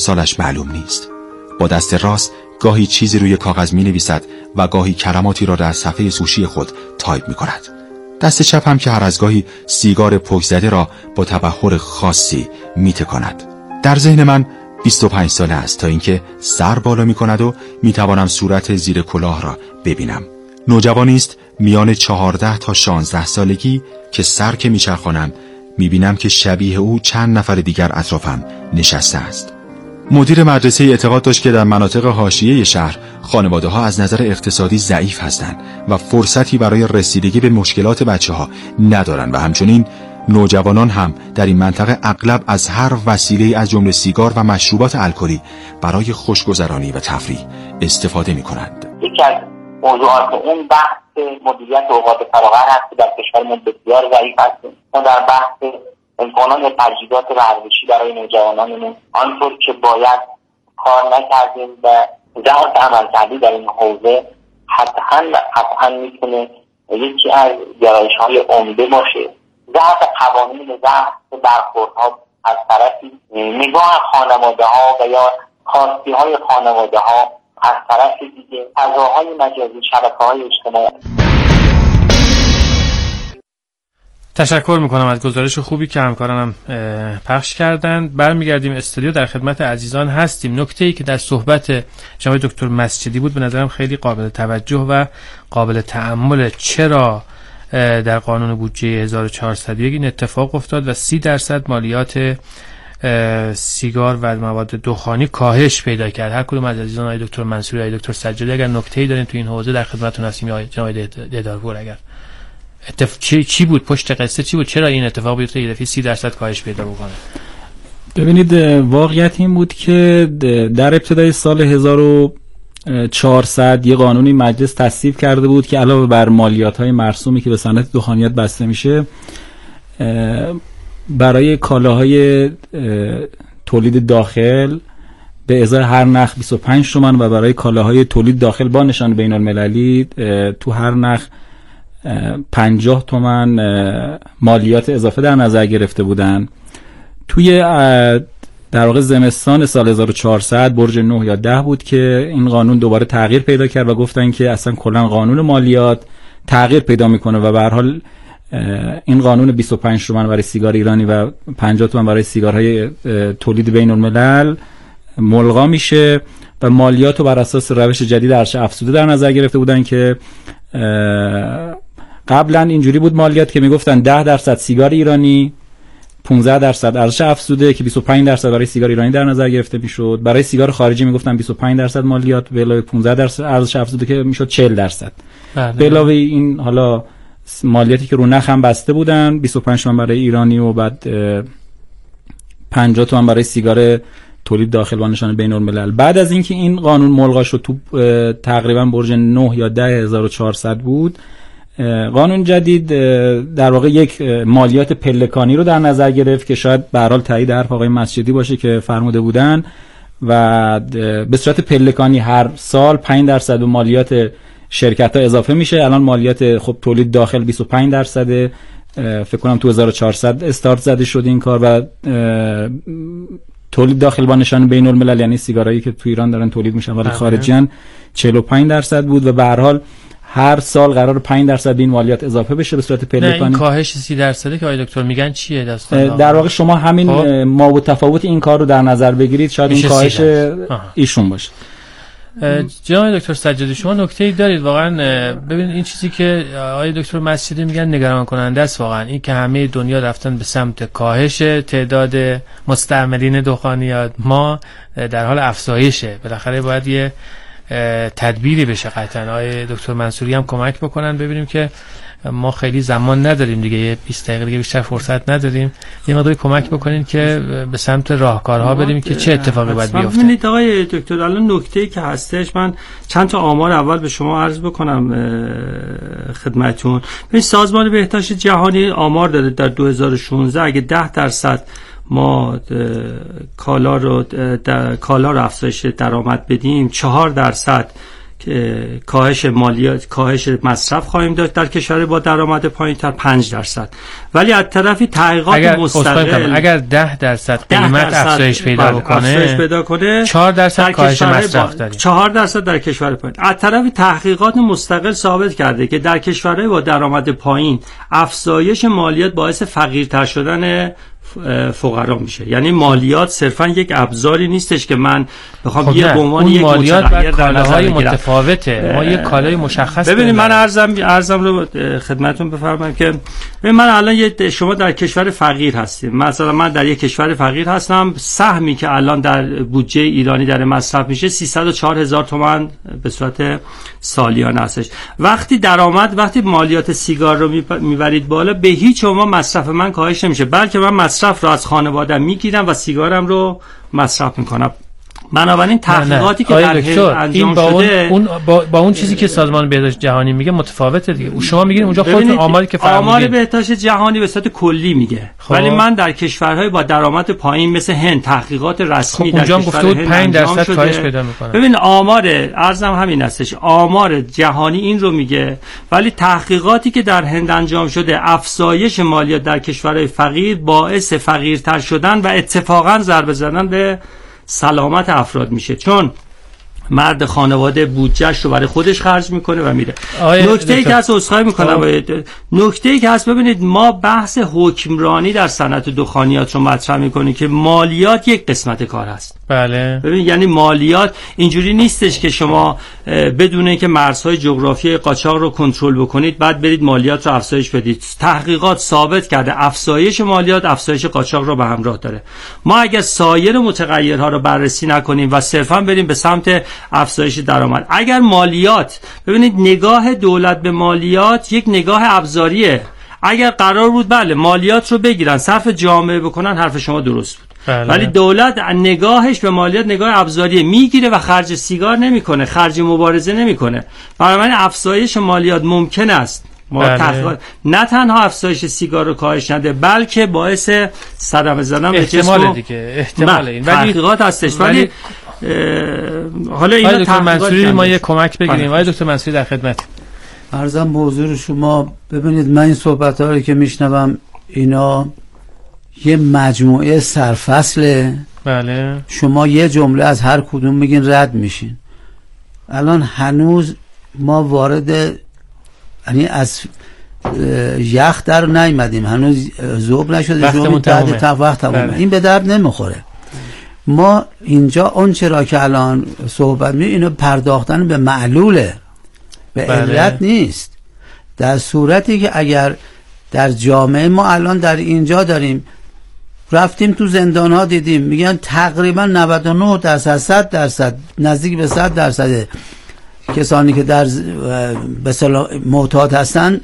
سالش معلوم نیست. با دست راست گاهی چیزی روی کاغذ می نویسد و گاهی کلماتی را در صفحه سوشی خود تایپ می کند. دست چپ هم که هر از گاهی سیگار پک زده را با تبخر خاصی می تکاند. در ذهن من 25 ساله است تا اینکه سر بالا می کند و می توانم صورت زیر کلاه را ببینم. نوجوانی است میان 14 تا 16 سالگی که سر که می چرخانم می بینم که شبیه او چند نفر دیگر اطرافم نشسته است. مدیر مدرسه اعتقاد داشت که در مناطق حاشیه شهر خانواده‌ها از نظر اقتصادی ضعیف هستند و فرصتی برای رسیدگی به مشکلات بچه‌ها ندارند و همچنین نوجوانان هم در این منطقه اغلب از هر وسیله از جمله سیگار و مشروبات الکلی برای خوشگذرانی و تفریح استفاده می‌کنند. یکی از موضوعات اون بحث مدیریت اوقات فراغت هست که در کشورمون بسیار ضعیف هست. ما در بحث امکانات تجهیزات ورزشی برای نوجوانانمون آنطور که باید کار نکردیم و ضعف عملکردی در این حوزه قطعا میتونه یکی از گرایش‌های عمده باشه. ضعف قوانین، ضعف برخوردها از طرفی، نگاه خانواده‌ها و یا خواستی‌های خانواده‌ها از طرف دیگه، فضاهای مجازی، شبکه‌های اجتماعی. تشکر میکنم از گزارش خوبی که همکارانم پخش کردند. برمیگردیم استودیو، در خدمت عزیزان هستیم. نکته‌ای که در صحبت جناب دکتر مسجدی بود به نظرم خیلی قابل توجه و قابل تأمل. چرا در قانون بودجه 1401 این اتفاق افتاد و 30% مالیات سیگار و مواد دخانی کاهش پیدا کرد؟ هر کدوم از عزیزان، آقای دکتر منصوری، آقای دکتر سجادی، اگر نکته‌ای دارین تو این حوزه در خدمتتون هستیم. یا جناب دیدارپور، اگر چی بود پشت قصه، چی بود، چرا این اتفاق بیفته یه دفعه 30% کاهش پیدا بکنه؟ ببینید، واقعیت این بود که در ابتدای سال 1400 یه قانونی مجلس تصویب کرده بود که علاوه بر مالیات‌های مرسومی که به صنعت دخانیات بسته میشه، برای کالاهای تولید داخل به ازای هر نخ 25 تومان و برای کالاهای تولید داخل با نشان بین المللی تو هر نخ 50 تومان مالیات اضافه در نظر گرفته بودن. توی در واقع زمستان سال 1400 برج 9 یا 10 بود که این قانون دوباره تغییر پیدا کرد و گفتن که اصلا کلا قانون مالیات تغییر پیدا میکنه و به هر حال این قانون 25 تومان برای سیگار ایرانی و 50 تومان برای سیگارهای تولید بین الملل ملغا میشه و مالیات رو بر اساس روش جدید ارزش افزوده در نظر گرفته بودن که قبلا اینجوری بود مالیات که میگفتن 10% سیگار ایرانی، 15% ارزش افزوده که 25% برای سیگار ایرانی در نظر گرفته میشد. برای سیگار خارجی میگفتن 25% مالیات به علاوه 15% ارزش افزوده که میشد 40%. به علاوه این حالا مالیاتی که رو نخ هم بسته بودن، 25 تومن برای ایرانی و بعد 50 تومن برای سیگار تولید داخل با نشان بین الملل. بعد از اینکه این قانون ملغا شد تو تقریبا برج 9 یا 10400 بود، قانون جدید در واقع یک مالیات پلکانی رو در نظر گرفت که شاید به هر حال تایید حرف آقای مسجدی باشه که فرموده بودن و به صورت پلکانی هر سال 5% به مالیات شرکت‌ها اضافه میشه. الان مالیات خب تولید داخل 25%، فکر کنم تو 1400 استارت زده شد این کار و تولید داخل با نشان بین الملل یعنی سیگارایی که تو ایران دارن تولید میشن ولی خارجیان 45% بود و به هر حال هر سال قرار 5% این مالیات اضافه بشه به صورت پلکانی. این کاهش 30% که آقای دکتر میگن چیه داستان؟ در واقع شما همین ما و تفاوت این کار رو در نظر بگیرید، شاید این کاهش ایشون باشه. جناب دکتر سجادی، شما نکته‌ای دارید واقعا؟ ببینید این چیزی که آقای دکتر مسجدی میگن نگران کننده است واقعا، این که همه دنیا رفتن به سمت کاهش تعداد مستعملین دخانیات، ما در حال افزایشه. بالاخره باید یه تدبیری بشه قطعا. آقای دکتر منصوری هم کمک بکنن، ببینیم که ما خیلی زمان نداریم دیگه، یه 20 دقیقه دیگه بیشتر فرصت نداریم، یه مقداری کمک بکنین که به سمت راهکارها بریم که چه اتفاقی باید بیفته. ببینید آقای دکتر، الان نکته‌ای که هستش، من چند تا آمار اول به شما عرض بکنم خدمتتون. ببین سازمان بهداشت جهانی آمار داده در 2016 اگه 10% ما کالا رو افزایش درآمد بدیم، 4% کاهش مالیات، کاهش مصرف خواهیم داشت در کشور با درآمد پایین‌تر 5%. ولی از طرفی تحقیقات مستقل اگر 10% قیمت افزایش پیدا کنه 4% کاهش مصرف داریم. 4% در کشور پایین. از طرفی تحقیقات مستقل ثابت کرده که در کشورهای با درآمد پایین افزایش مالیات باعث فقیرتر شدن فقرا میشه. یعنی مالیات صرفا یک ابزاری نیستش که من بخوام یه به عنوان یک متغیر در نظر بگیرم. متفاوته. ما یک کالای مشخص ببینید من ارزم رو خدمتتون بفرمایم که من الان شما در کشور فقیر هستیم، مثلا من در یک کشور فقیر هستم، سهمی که الان در بودجه ایرانی در مصرف میشه 304,000 تومان به صورت سالیانه هستش. وقتی مالیات سیگار رو میبرید بالا، به هیچ عنوان مصرف من کاهش نمیشه، بلکه من مصرف رو از خانواده‌ام میگیرم و سیگارم رو مصرف میکنم. بنابراین تحقیقاتی که در هند انجام شده با اون چیزی که سازمان بهداشت جهانی میگه متفاوته دیگه. شما میگین اونجا خودتون آماری که فرمودید آمار بهداشت جهانی به صورت کلی میگه، ولی من در کشورهای با درآمد پایین مثل هند تحقیقات رسمی در کشور هند 5% کاهش پیدا میکنه. ببین آمار ارزم همین هستش، آمار جهانی این رو میگه، ولی تحقیقاتی که در هند انجام شده افزایش مالیات در کشورهای فقیر باعث فقیرتر شدن و اتفاقا ضربه زدن به سلامت افراد میشه، چون مرد خانواده بودجهش رو برای خودش خرج میکنه و میره. نکته‌ای که هست عذرخواهی میکنم، نکته‌ای که هست ببینید ما بحث حکمرانی در صنعت دخانیات رو مطرح میکنیم که مالیات یک قسمت کار هست. بله. ببین یعنی مالیات اینجوری نیستش که شما بدون اینکه مرزهای جغرافیایی قاچاق رو کنترل بکنید بعد برید مالیات رو افزایش بدید. تحقیقات ثابت کرده افزایش مالیات افزایش قاچاق رو به همراه داره. ما اگر سایر متغیرها رو بررسی نکنیم و صرفا بریم به سمت افزایش درآمد، اگر مالیات، ببینید نگاه دولت به مالیات یک نگاه ابزاریه. اگر قرار بود بله مالیات رو بگیرن صرف جامعه بکنن، حرف شما درست بود. بله. ولی دولت نگاهش به مالیات نگاه ابزاریه، میگیره و خرج سیگار نمیکنه، خرج مبارزه نمیکنه. بنابراین افزایش مالیات ممکن است نه تنها افزایش سیگار رو کاهش نده، بلکه باعث صدمه زدن به جسم احتمال این تحقیقات هستش. ولی حالا اینا دکتر منصوری ما یه کمک بگیریم. آقای دکتر منصوری در خدمت. عرضم موضوع شما. ببینید من این صحبت‌ها رو که میشنوم اینا یه مجموعه سرفصله. بله. شما یه جمله از هر کدوم میگین رد میشین. الان هنوز ما وارد یعنی از یخ در نیومدیم، هنوز ذوب نشده، شما بعد وقت تمومه. این به درد نمیخوره. ما اینجا اون چرا که الان صحبت می اینو پرداختن به معلوله، به علت نیست. در صورتی که اگر در جامعه ما الان در اینجا داریم، رفتیم تو زندان ها دیدیم میگن تقریبا 99% 100% نزدیک به 100% کسانی که در به اصطلاح معتاد هستن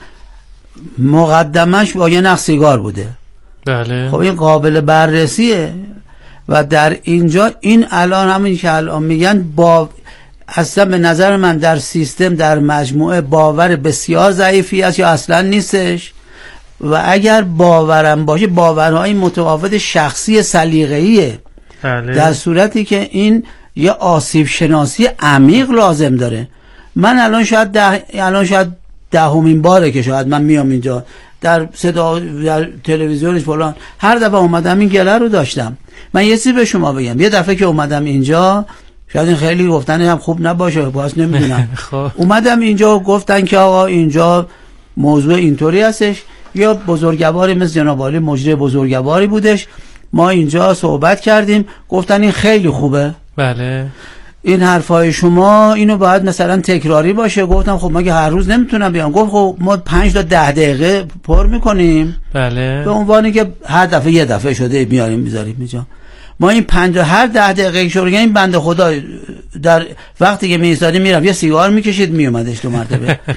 مقدمش با یه نخ سیگار بوده. بله. خب این قابل بررسیه. و در اینجا این الان همین که الان میگن با اصلا به نظر من در سیستم در مجموعه باور بسیار ضعیفی است یا اصلا نیستش. و اگر باورم باشه باورهای متفاوت شخصی سلیقه‌ایه. بله. در صورتی که این یه آسیب شناسی عمیق لازم داره. من الان شاید دهمین باره که شاید من میام اینجا در صدا در تلویزیونش فلان، هر دفعه اومدم این گله رو داشتم. من یه چیزی به شما بگم، یه دفعه که اومدم اینجا، شاید این خیلی گفتن هم خوب نباشه، باز نمیدونم اومدم اینجا گفتن که آقا اینجا موضوع اینطوری هستش، یا بزرگواری مثل جناب عالی مجری بزرگواری بودش، ما اینجا صحبت کردیم، گفتن این خیلی خوبه. بله. این حرفای شما اینو باید مثلا تکراری باشه. گفتم خب مگه هر روز نمیتونم بیام؟ گفت خب ما 5 تا 10 دقیقه پر میکنیم. بله. به عنوانی که هر دفعه یه دفعه شده میاریم میذاریم اینجا. ما این 5 هر 10 دقیقه شروع این بنده خدا در وقتی که میایستادیم میرفت یه سیگار میکشید میومدش 2 مرتبه.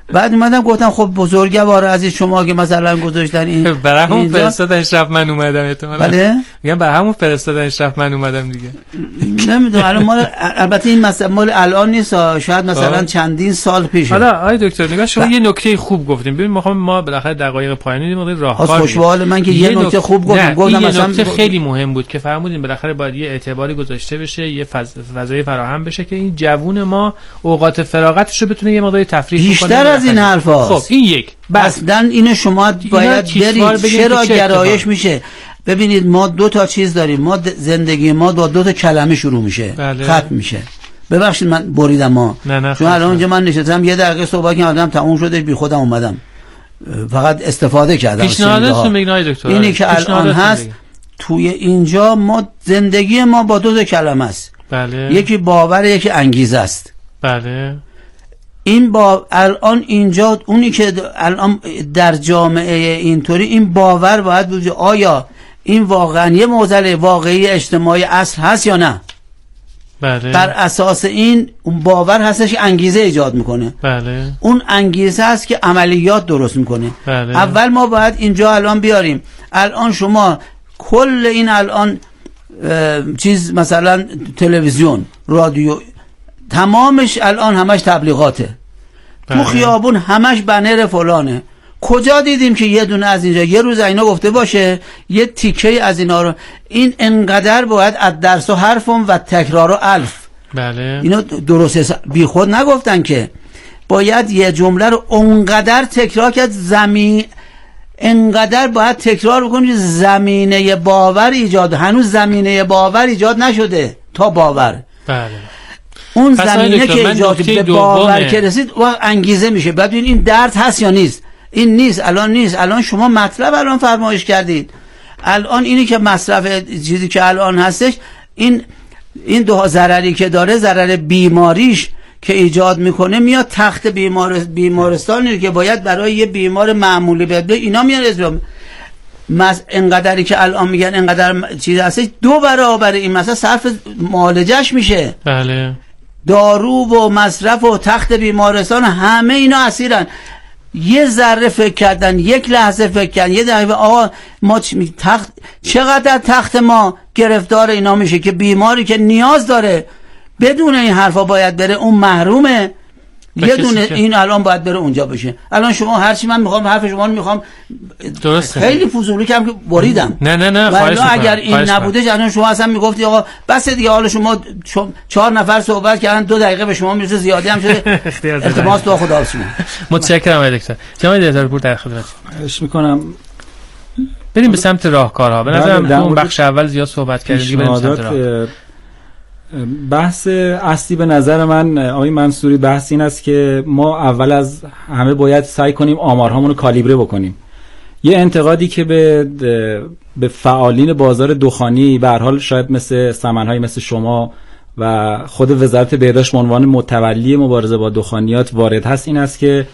بعد اومدم گفتم خب بزرگوار عزیز شما که مثلا گذاشتن این برای همون فرستادنش رفت من اومدم احتمالاً. بله میگم برای همون فرستادنش رفت من اومدم دیگه. نمیدونم الان مال البته این مثلا مال الان نیست، شاید مثلا چندین سال پیشه. حالا آقای دکتر نگاه شما یه نکته خوب گفتیم. ببین ما بالاخره دقایق پایانی دیدیم راهکار. خوشحال من که یه نکته خوب گفتم مثلا نکته خیلی مهم بود که فرمودین بالاخره باید یه اعتباری گذاشته بشه، یه فضای فراهم بشه که این جوون ما اوقات فراغتش رو بتونه یه مقدار تفریح کنه. بیشتر از این حرفا. خب این یک. اصلا اینو شما باید برید چرا گرایش میشه. ببینید ما دو تا چیز داریم، ما زندگی ما با دو تا کلمه شروع میشه، ختم میشه. ببخشید من بریدم ما، چون الان اونجا من نشستم یه دقیقه صحبت کردم تموم شده، بی خودم اومدم فقط استفاده کردم. پیشنهادتون میگن دکتر اینی که الان هست توی اینجا ما زندگی ما با دو تا کلمه است. بله. یکی باور، یکی انگیزه است. بله. این با الان اینجا اونی که الان در جامعه اینطوری این باور باید بود آیا این واقعا یه معضل واقعی اجتماعی اصل هست یا نه. بله. بر اساس این اون باور هستش انگیزه ایجاد میکنه. بله. اون انگیزه هست که عملیات درست میکنه. بله. اول ما باید اینجا الان بیاریم. الان شما کل این الان چیز مثلا تلویزیون، رادیو، تمامش الان همش تبلیغاته. تو خیابون همش بنر فلانه. کجا دیدیم که یه دونه از اینجا یه روز اینا گفته باشه یه تیکه از اینا رو این انقدر باید از درس و حرفم و تکرار و الف. بله. اینا درست بی خود نگفتن که باید یه جمله رو اونقدر تکرار کرد انقدر باید تکرار بکنید زمینه باور ایجاد. هنوز زمینه باور ایجاد نشده تا باور. بله. اون زمینه که ایجاد به باور که رسید و انگیزه میشه. ببین این درد هست یا نیست. این نیست، الان نیست. الان شما مطلب الان فرمایش کردید. الان اینی که مصرف چیزی که الان هستش این دو ضرری که داره، ضرر بیماریش که ایجاد میکنه میاد تخت بیمارستانی که باید برای یه بیمار معمولی بده اینا میاد انقدری که الان میگن انقدر چیز هستش 2 برابر این مثلا صرف معالجش میشه. بله. دارو و مصرف و تخت بیمارستان همه اینا اسیرن. یه ذره فکر کردن، یک لحظه فکر کردن، یه دقیقه آقا ما چقدر تخت ما گرفتار اینا میشه که بیماری که نیاز داره بدون این حرفا باید بره اون محرومه. یه دونه این الان باید بره اونجا بشه. الان شما هرچی من میخوام حرف شما رو میخوام درسته. خیلی فضولی کردم که بریدم. نه ولی اگر این نبودش الان شما اصلا میگفتی آقا بس دیگه، حالا شما 4 نفر صحبت کردن 2 دقیقه به شما میرسه، زیادی هم شده. التماس تو خدا شما. متشکرم آقای دکتر. جناب دکتر پور در خدمت. خواهش میکنم. بریم به سمت راهکارها. به نظرم اون بخش اول زیاد صحبت کردیم، بریم سمت راهکار. بحث اصلی به نظر من آقای منصوری بحث این است که ما اول از همه باید سعی کنیم آمارهامون رو کالیبره بکنیم. یه انتقادی که به فعالین بازار دخانی به هر حال شاید مثل سمن‌های مثل شما و خود وزارت بهداشت به عنوان متولی مبارزه با دخانیات وارد هست این است که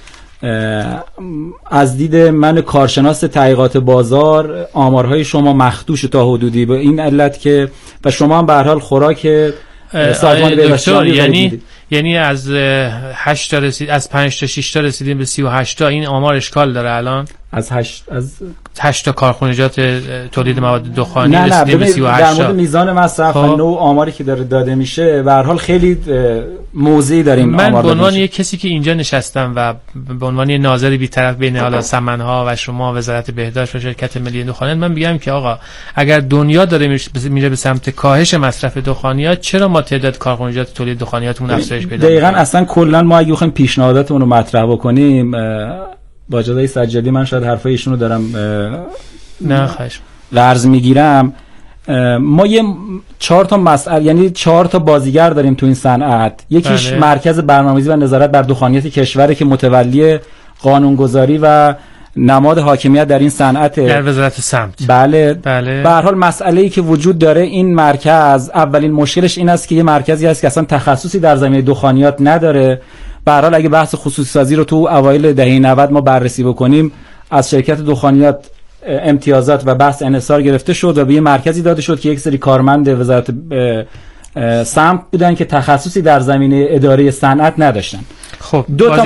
از دید من کارشناس تحقیقات بازار آمارهای شما مخدوش تا حدودی به این علت که و شما هم به هر حال خوراک سازمان بهداشت یعنی از 8 تا رسید، از 5 تا 6 تا رسیدیم به 38 تا. این آمار اشکال داره الان؟ از 8 تا کارخانجات تولید مواد دخانی رسیدیم به 38 تا. در مورد میزان مصرف و نوع آماری که داره داده میشه به هر حال خیلی موضعی داریم. من به عنوان یک کسی که اینجا نشستم و به عنوان یک ناظر بی‌طرف بین حالا سمن‌ها و شما وزارت بهداشت و شرکت ملی دخانیات، من میگم که آقا اگر دنیا داره میره به سمت کاهش مصرف دخانیات، چرا ما تعداد کارخانجات تولید دخانیاتمون افزایش پیدا دقیقاً اصلا کلا ما اگه بخوایم پیشنهاداتمون رو مطرح بکنیم با جدای سجادی من شاید حرفای ایشونو دارم نه خواهش لرز میگیرم. ما یه 4 تا مسئله یعنی 4 تا بازیگر داریم تو این صنعت. یکیش بله. مرکز برنامه‌ریزی و نظارت بر دخانیات کشوره که متولی قانونگذاری و نماد حاکمیت در این صنعت در وزارت سمت. بله. به هر حال مسئله‌ای که وجود داره این مرکز اولین مشکلش این است که یه مرکزی است که اصلا تخصصی در زمینه دخانیات نداره. به هر حال اگه بحث خصوصی سازی رو تو اوایل دهه 90 ما بررسی بکنیم، از شرکت دخانیات امتیازات و بحث انحصار گرفته شد و به یه مرکزی داده شد که یک سری کارمند وزارت سمت بودن که تخصصی در زمینه اداره صنعت نداشتن. خب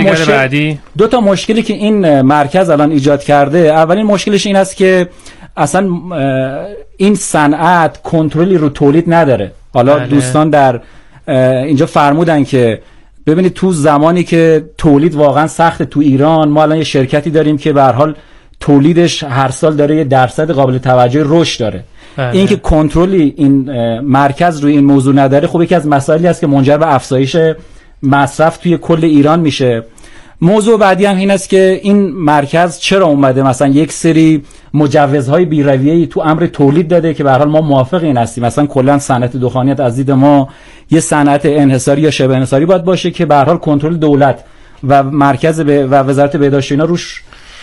دو تا مشکلی که این مرکز الان ایجاد کرده، اولین مشکلش این است که اصلا این صنعت کنترلی رو تولید نداره. حالا دوستان در اینجا فرمودن که ببینید تو زمانی که تولید واقعا سخت تو ایران، ما الان یه شرکتی داریم که به هر حال تولیدش هر سال داره یه درصد قابل توجه رشد داره. این که کنترلی این مرکز روی این موضوع نداره، خب یکی از مسائلی است که منجر به افزایش مصرف توی کل ایران میشه. موضوع بعدی هم این است که این مرکز چرا اومده مثلا یک سری مجوزهای بی‌رویه‌ای تو امر تولید داده که به هر حال ما موافق این هستیم. مثلا کلا صنعت دخانیات از دید ما یه صنعت انحصاری یا شبه انحصاری باید باشه که به هر حال کنترل دولت و مرکز و وزارت بهداشت اینا روش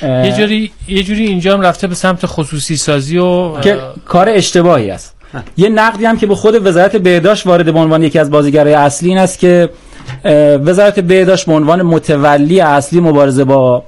یه جوری اینجا هم رفته به سمت خصوصی سازی و که کار اشتباهی است. یه نقدی هم که به خود وزارت بهداشت وارد به عنوان یکی از بازیگرای اصلی این است که وزارت بهداشت به عنوان متولی اصلی مبارزه با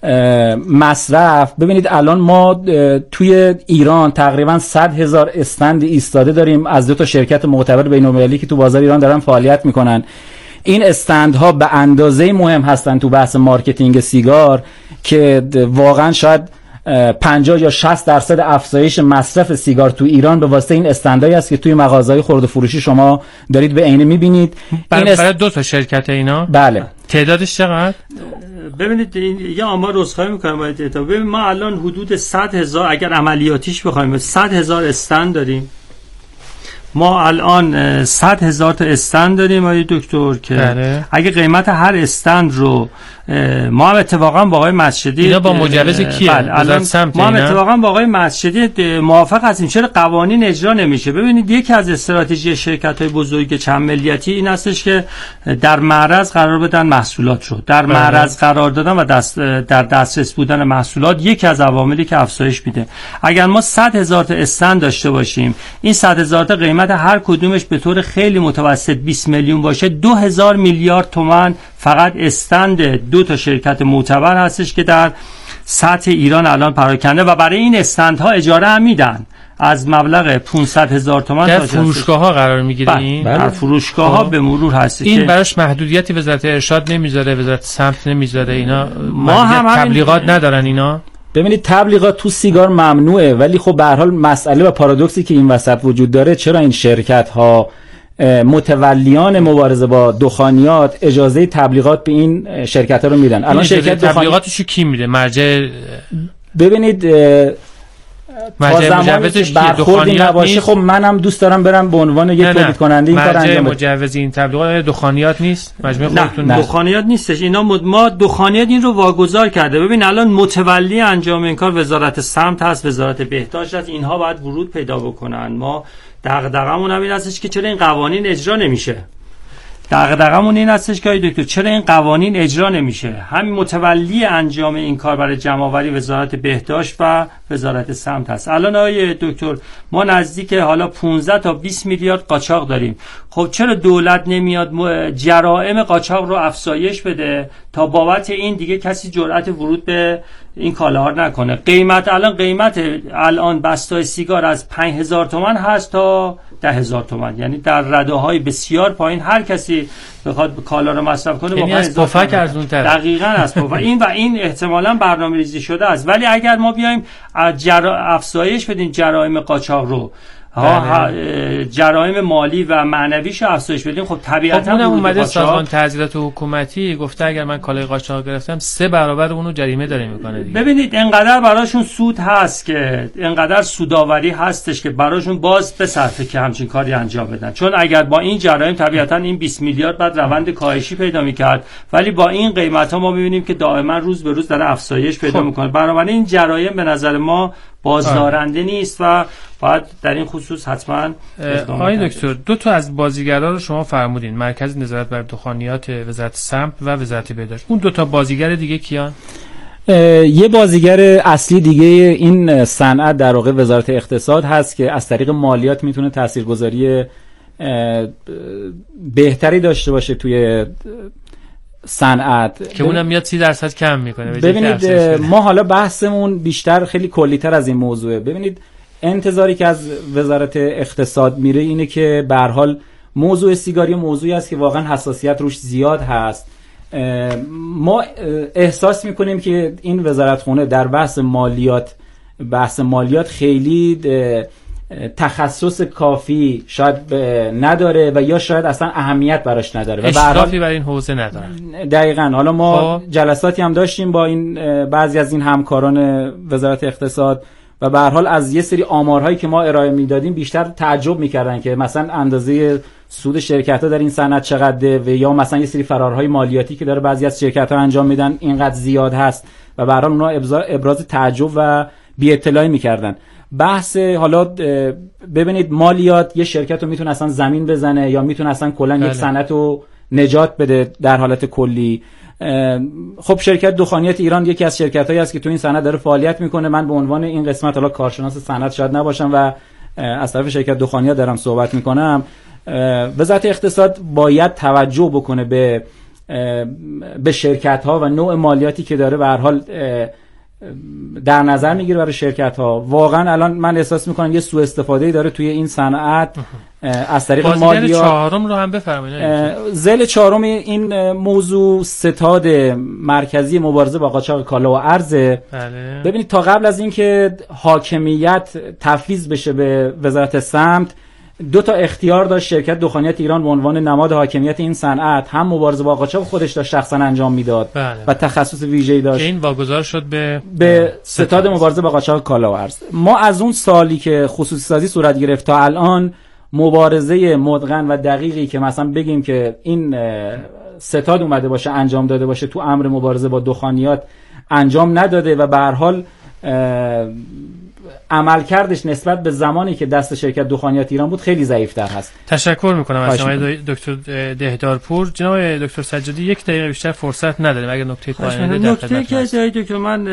مصرف، ببینید الان ما توی ایران تقریبا 100,000 استند ایستاده داریم از 2 تا شرکت معتبر بین‌المللی که تو بازار ایران دارن فعالیت میکنن. این استندها به اندازه مهم هستن تو بحث مارکتینگ سیگار که واقعا شاید 50 یا 60% افزایش مصرف سیگار تو ایران به واسطه این استندایی است که توی مغازه‌های خرده فروشی شما دارید به عینه می‌بینید. برای 2 تا شرکت اینا؟ بله. تعدادش چقدر؟ ببینید یه آمار رسخایی می‌کنم باید اعتبار. ببین ما الان حدود 100,000 اگر عملیاتیش بخوایم 100,000 استند داریم. ما الان 100,000 تا استند داریم آقای دکتر که اگه قیمت هر استند رو ما هم اتفاقا با آقای مسجدی اینا با مجوز کیه؟ ما هم اتفاقا با آقای مسجدی موافق هستیم. چرا قوانین اجرا نمیشه؟ ببینید یکی از استراتژی شرکت‌های بزرگ چند ملیتی این هستش که در معرض قرار بدن محصولات رو. در معرض قرار دادن و در دسترس بودن محصولات یکی از عواملی که افزایش میده. اگر ما 100,000 تا استند داشته باشیم، این 100,000 تا قیمت هر کدومش به طور خیلی متوسط 20 میلیون باشه، 2000 میلیارد تومان فقط استند 2 تا شرکت معتبر هستش که در سطح ایران الان پراکنده و برای این استندها اجاره هم میدن از مبلغ 500,000 تومان در فروشگاه‌ها قرار میگیره. این در فروشگاه‌ها به مرور هست. این براش محدودیتی وزارت ارشاد نمیذاره، وزارت سمت نمیذاره، اینا ما هم تبلیغات ندارن اینا. ببینید تبلیغات تو سیگار ممنوعه، ولی خب به هر حال مسئله و پارادوکسی که این وسط وجود داره، چرا این شرکت‌ها متولیان مبارزه با دخانیات اجازه تبلیغات به این شرکت‌ها رو میدن؟ الان شرکت تبلیغاتشو کی میده؟ مرجع ببینید مجوزش برخوردی نباشه. خب منم دوست دارم برم به عنوان یک تولید کننده این کار انجام بدم. مجوز این تبلیغات دخانیات نیست؟ مجموعه خودتون نه. دخانیات نیستش. اینا ما دخانیات این رو واگذار کرده. ببین الان متولی انجام این کار وزارت سمت هست، وزارت بهداشت هست، اینها باید ورود پیدا بکنن. ما دغدغمون هم این هستش که چرا این قوانین اجرا نمیشه. دغدغمون این هستش که دکتر چرا این قوانین اجرا نمیشه. همین متولی انجام این کار برای جمع‌آوری وزارت بهداشت و وزارت سمت هست. الان آقای دکتر ما نزدیک حالا 15 تا 20 میلیارد قاچاق داریم. خب چرا دولت نمیاد جرائم قاچاق رو افزایش بده تا بابت این دیگه کسی جرأت ورود به این کالاها نکنه؟ قیمت الان بستای سیگار از 5,000 تومان هست تا 10,000 تومان، یعنی در رده‌های بسیار پایین هر کسی بخواد کالا رو مصرف کنه با 5,000 تومان ارزان‌تر. دقیقاً از پفک. این احتمالاً برنامه‌ریزی شده است. ولی اگر ما بیایم افزایش بدیم جرایم قاچاق رو، جرایم مالی و معنویش افزایش بدیم، خب طبیعتاً اومده سازمان تعزیرات حکومتی گفته اگر من کالای قاچاق گرفتم 3 برابر اونو جریمه داره میکنه دیگه. ببینید انقدر براشون سود هست که انقدر سوداوری هستش که براشون باز بصرفه که همچین کاری انجام بدن. چون اگر با این جرایم طبیعتاً این 20 میلیارد بعد روند کاهشی پیدا میکرد، ولی با این قیمت ها ما میبینیم که دائما روز به روز داره افزایش پیدا میکنه. بنابراین این جرایم به نظر ما بازدارنده نیست و باید در این خصوص حتما آقای دکتر 2 تا از بازیگرا رو شما فرمودین، مرکز نظارت بر دخانیات وزارت سمت و وزارت بهداشت. اون 2 تا بازیگر دیگه کیان؟ یه بازیگر اصلی دیگه این صنعت در واقع وزارت اقتصاد هست که از طریق مالیات میتونه تاثیرگذاری بهتری داشته باشه توی صنعت، که اونم میاد 30% کم میکنه. ببینید ما حالا بحثمون بیشتر خیلی کلی‌تر از این موضوعه. ببینید انتظاری که از وزارت اقتصاد میره اینه که به هر حال موضوع سیگاری موضوعی است که واقعا حساسیت روش زیاد هست. ما احساس میکنیم که این وزارتخونه در بحث مالیات خیلی تخصص جلساتی شاید نداره و یا شاید اصلا اهمیت براش نداره و اشرافی بر این حوزه نداره. دقیقاً. حالا ما جلساتی هم داشتیم با این بعضی از این همکاران وزارت اقتصاد و به هر حال از یه سری آمارهایی که ما ارائه میدادیم بیشتر تعجب میکردن که مثلا اندازه سود شرکت‌ها در این صنعت چقدره و یا مثلا یه سری فرارهای مالیاتی که داره بعضی از شرکت‌ها انجام میدن اینقدر زیاد هست و به هر حال اونها ابراز تعجب و بی اطلاعی میکردن. بحث حالا ببینید مالیات یه شرکت رو میتونه اصلا زمین بزنه یا میتونه اصلا کلا یک صنعت رو نجات بده در حالت کلی. خب شرکت دخانیات ایران یکی از شرکت‌هایی است که تو این صنعت داره فعالیت میکنه. من به عنوان این قسمت حالا کارشناس صنعت شاید نباشم و از طرف شرکت دخانیات دارم صحبت میکنم. وزارت اقتصاد باید توجه بکنه به شرکت‌ها و نوع مالیاتی که داره به هر حال در نظر میگیره برای شرکت ها. واقعا الان من احساس میکنم یه سوء استفاده داره توی این صنعت از طریق مالیات. چهارم رو هم بفرمایید. ذیل چهارم این موضوع ستاد مرکزی مبارزه با قاچاق کالا و ارزه. بله. ببینید تا قبل از اینکه حاکمیت تفویض بشه به وزارت سمت، دو تا اختیار داشت شرکت دخانیات ایران به عنوان نماد حاکمیت این صنعت، هم مبارزه با قاچاق خودش داشت شخصا انجام میداد و تخصص ویژه‌ای داشت که این واگذار شد به ستاد مبارزه با قاچاق کالا و ارز. ما از اون سالی که خصوصی سازی صورت گرفت تا الان مبارزه مدغن و دقیقی که مثلا بگیم که این ستاد اومده باشه انجام داده باشه تو امر مبارزه با دخانیات انجام نداده و به هر حال عملکردش نسبت به زمانی که دست شرکت دخانیات ایران بود خیلی ضعیف‌تر هست. تشکر میکنم از جناب دکتر دهدارپور. جناب دکتر سجادی 1 دقیقه بیشتر فرصت نداریم. اگر نکته پایانی در نکته که جای دکتر من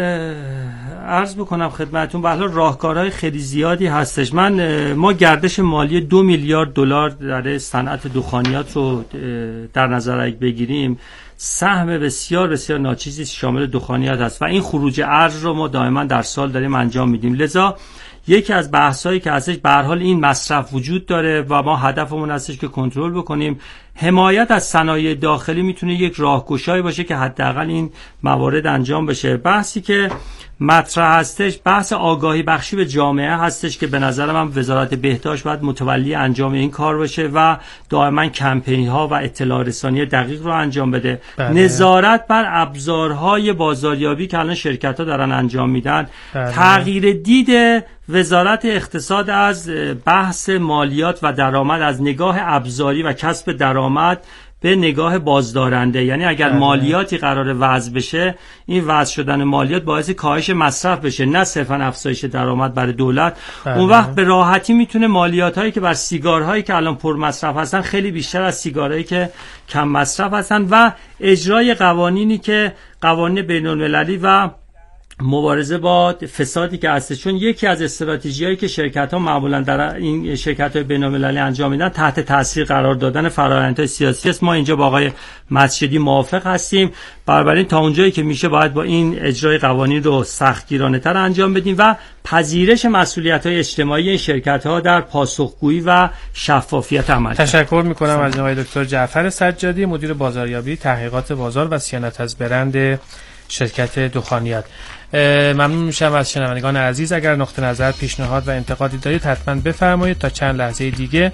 عرض بکنم خدمتتون، به هر حال راهکارهای خیلی زیادی هستش. ما گردش مالی 2 میلیارد دلار در صنعت دخانیات رو در نظر بگیریم، سهم بسیار بسیار ناچیزی شامل دخانیات است و این خروج ارز رو ما دائما در سال داریم انجام میدیم. لذا یکی از بحثایی که هستش به هر حال این مصرف وجود داره و ما هدفمون هستش که کنترل بکنیم. حمایت از صنایع داخلی میتونه یک راهگشایی باشه که حداقل این موارد انجام بشه. بحثی که مطرح هستش بحث آگاهی بخشی به جامعه هستش که به نظر من وزارت بهداشت باید متولی انجام این کار باشه و دائما کمپین ها و اطلاع رسانی دقیق رو انجام بده. نظارت بر ابزارهای بازاریابی که الان شرکت ها دارن انجام میدن. تغییر دید وزارت اقتصاد از بحث مالیات و درآمد از نگاه ابزاری و کسب درآمد به نگاه بازدارنده. یعنی اگر مالیاتی قرار وضع بشه، این وضع شدن مالیات باعث کاهش مصرف بشه نه صرفا افزایش درآمد برای دولت. اون وقت به راحتی میتونه مالیات هایی که بر سیگارهایی که الان پر مصرف هستن خیلی بیشتر از سیگارهایی که کم مصرف هستن و اجرای قوانینی که قوانین بین‌المللی و مبارزه با فسادی که هست، چون یکی از استراتژی‌هایی که شرکت‌ها معمولاً در این شرکت‌های بین‌المللی انجام میدن تحت تاثیر قرار دادن فرآیندهای سیاسی است. ما اینجا با آقای مسجدی موافق هستیم. بنابراین تا اونجایی که میشه باید با این اجرای قوانین رو سختگیرانه‌تر انجام بدیم و پذیرش مسئولیت‌های اجتماعی این شرکت‌ها در پاسخگویی و شفافیت عمل. تشکر می‌کنم از آقای دکتر جعفر سجادی، مدیر بازاریابی، تحقیقات بازار و صیانت از برند شرکت دخانیات. ممنون میشم از شنوندگان عزیز. اگر نقطه نظر، پیشنهاد و انتقادی دارید حتما بفرمایید. تا چند لحظه دیگه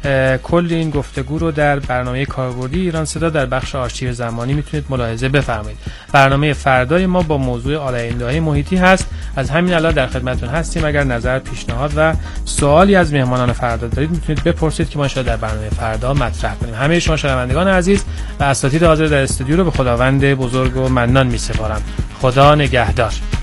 کل این گفتگو رو در برنامه کاربردی ایران صدا در بخش آرشیو زمانی میتونید ملاحظه بفرمایید. برنامه فردای ما با موضوع آلاینده‌های محیطی هست. از همین الان در خدمتتون هستیم. اگر نظر، پیشنهاد و سوالی از مهمانان فردا دارید میتونید بپرسید که ما ان در برنامه فردا مطرح کنیم. همه شما شنوندگان عزیز و اساتید حاضر در استودیو رو به خداوند بزرگ و منان میسپارم. خدا نگهدار.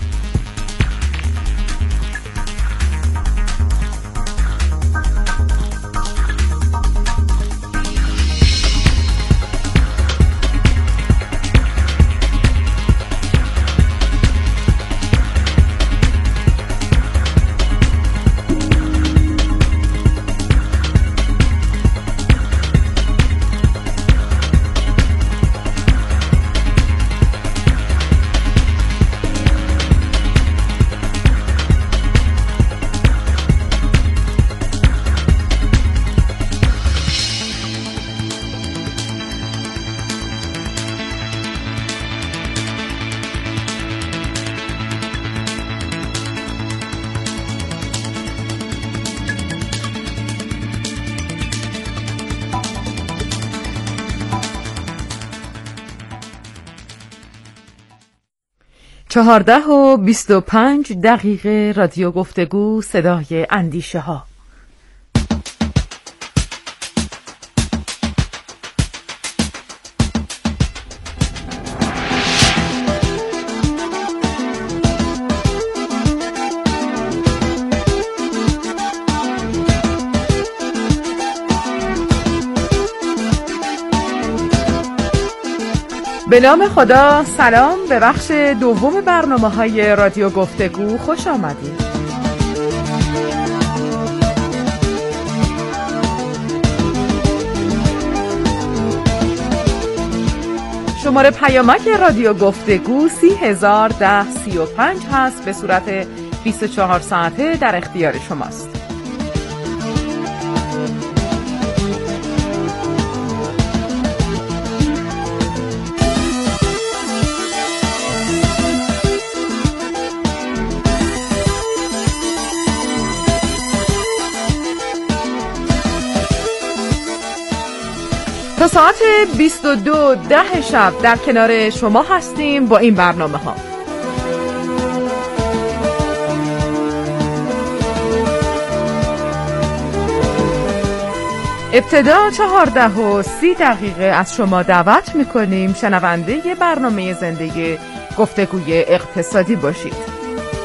14:25 رادیو گفتگو، صدای اندیشه ها. به نام خدا، سلام. به بخش دوم برنامه‌های رادیو گفتگو خوش آمدید. شماره پیامک رادیو گفتگو 301035 هست، به صورت 24 ساعته در اختیار شماست. تا ساعت 22:10 شب در کنار شما هستیم با این برنامه ها. ابتدا 14:30 از شما دعوت میکنیم شنونده برنامه زندگی گفتگوی اقتصادی باشید.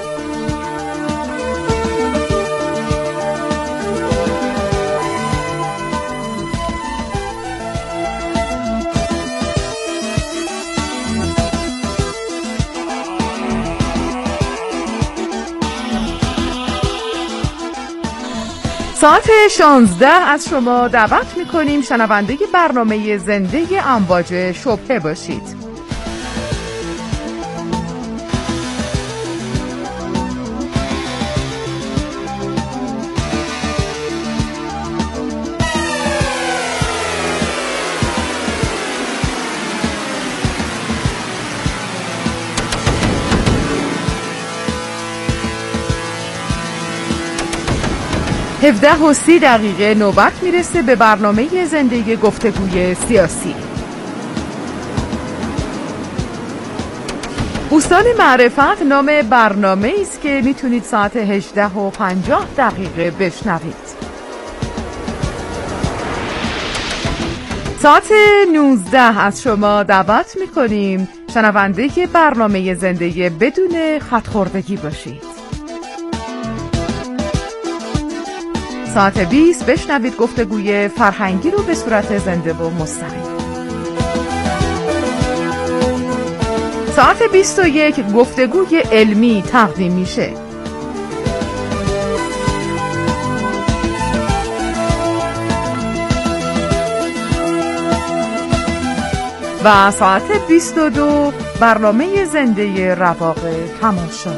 ساعت 16 از شما دعوت میکنیم شنونده برنامه زندگی امواج شبهه باشید. و 17:30 نوبت میرسه به برنامه زندگی گفتگوی سیاسی. بوستان معرفت نام برنامه است که میتونید ساعت 18:50 بشنوید. ساعت 19 از شما دعوت میکنیم شنونده برنامه زندگی بدون خط‌خوردگی باشید. ساعت 20 بشنوید گفتگوی فرهنگی رو به صورت زنده و مستقیم. ساعت 21 گفتگوی علمی تقدیم میشه. و ساعت 22 برنامه زنده رواق تماشا.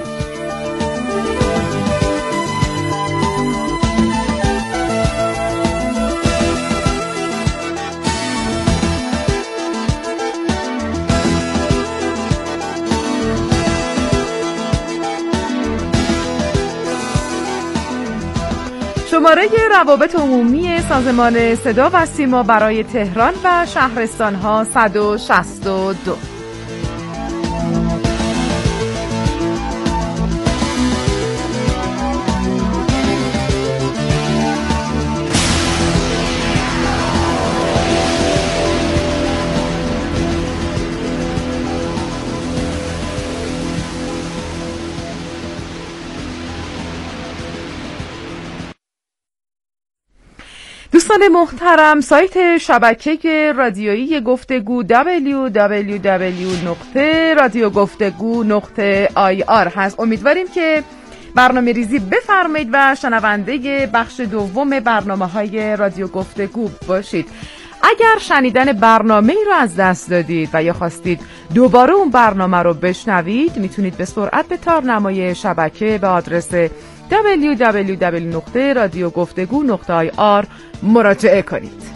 شماره روابط عمومی سازمان صدا و سیما برای تهران و شهرستان‌ها 162. دوستان محترم، سایت شبکه رادیویی گفتگو www.radiogفتگو.ir هست. امیدواریم که برنامه ریزی بفرمایید و شنونده بخش دوم برنامه‌های رادیو گفتگو باشید. اگر شنیدن برنامه ای رو از دست دادید و یا خواستید دوباره اون برنامه رو بشنوید، میتونید به سرعت به تارنمای شبکه به آدرس www.radiogفتگو.ir مراجعه کنید.